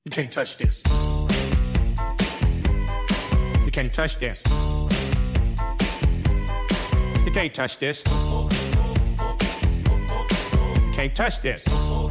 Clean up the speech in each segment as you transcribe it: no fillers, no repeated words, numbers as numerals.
You can't touch this. You can't touch this. You can't touch this. You can't touch this.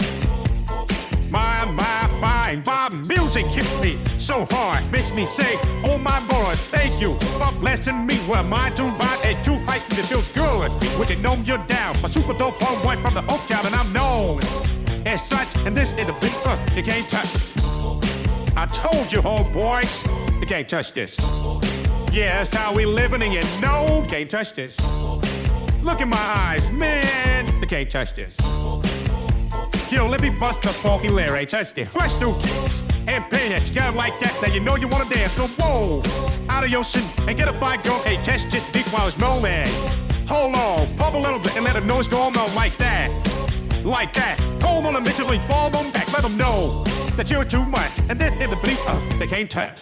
My music hits me so hard, makes me say, oh my Lord, thank you for blessing me. Well, my tune by a two height and it feels good. When you know you're down, my super dope homeboy from the Oak Town, and I'm known as such, and this is a big fuck you can't touch. I told you, homeboys, you can't touch this. Yeah, that's how we living, and you know you can't touch this. Look in my eyes, man, you can't touch this. Yo, let me bust the funky lyrics, touch this. Fresh new kicks and pants, you got it like that, now you know you wanna dance. So whoa, out of your seat and get a fire go. Hey, catch this beat while it's rolling. Hold on, pump a little bit and let them know it's going on like that. Like that. Hold on immediately, fall on back, let them know that you're too much. And this is the beat they can't touch.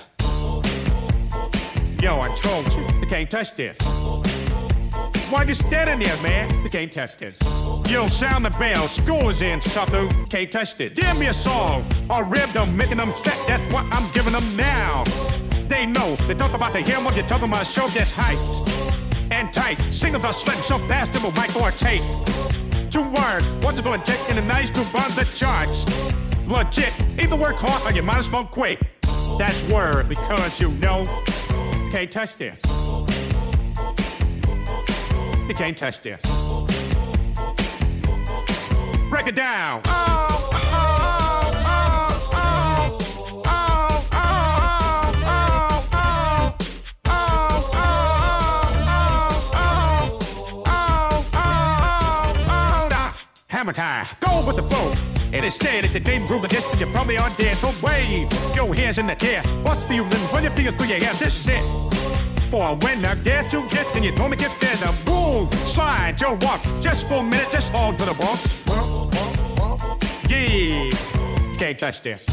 Yo, I told you, they can't touch this. Why you standing there, man? You can't touch this. You don't sound the bell, school is in, sucker. Can't touch this. Give me a song or rhythm, making them step. That's what I'm giving them now. They know. They talk about the hymn when you're talking about a show that's hyped and tight. Singles are sweating so fast, they will mic or tape. 2 words, what's it gonna take in a nice to run the charts? Legit, either work hard or you might as well quit. That's word, because you know you can't touch this. You can't touch this. Break it down. Stop. Hammer time. Go with the flow. It is said if the game groove the distance, you probably are dead. So wave your hands in the air. What's feelings when your fingers through your hair? This is it. For a winner, dare to get, and you told me get there. The boom, slide your walk. Just for a minute, just hold to the ball. Yeah, can't touch this.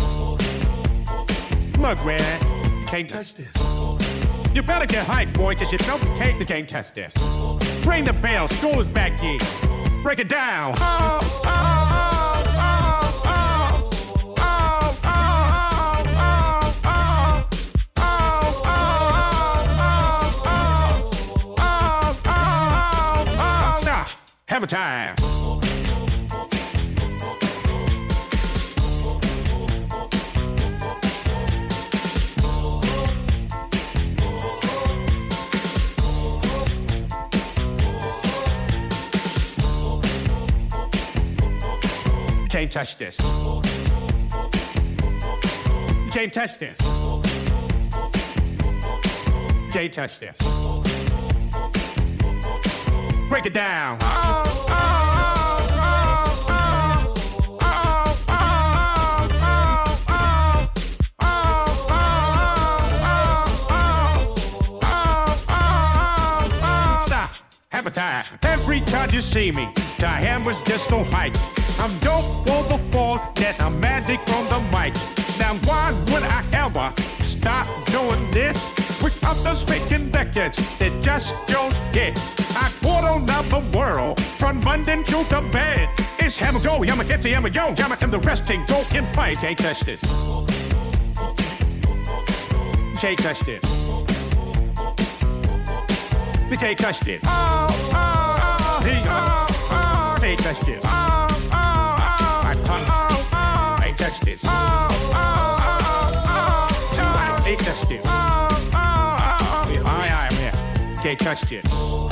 Look, man, can't touch this. You better get hyped, boy, cause you know you can't touch this. Ring the bell, school is back in. Break it down. Have a time. You can't touch this. You can't touch this. You can't touch this. Break it down. Stop. Have a time. Every time you see me, the hammer's just so hype. I'm dope for the fall, that I'm magic from the mic. Now why would I ever stop doing this? With others making records that just don't get. I put on the world from London to the bed. It's hammer go, yammer get to yammer yo, yammer and the rest ain't go in fight. Can't touch this. Can't touch this. You can't touch this. Can't touch this. I can't touch this. Can't touch this. Can't touch this.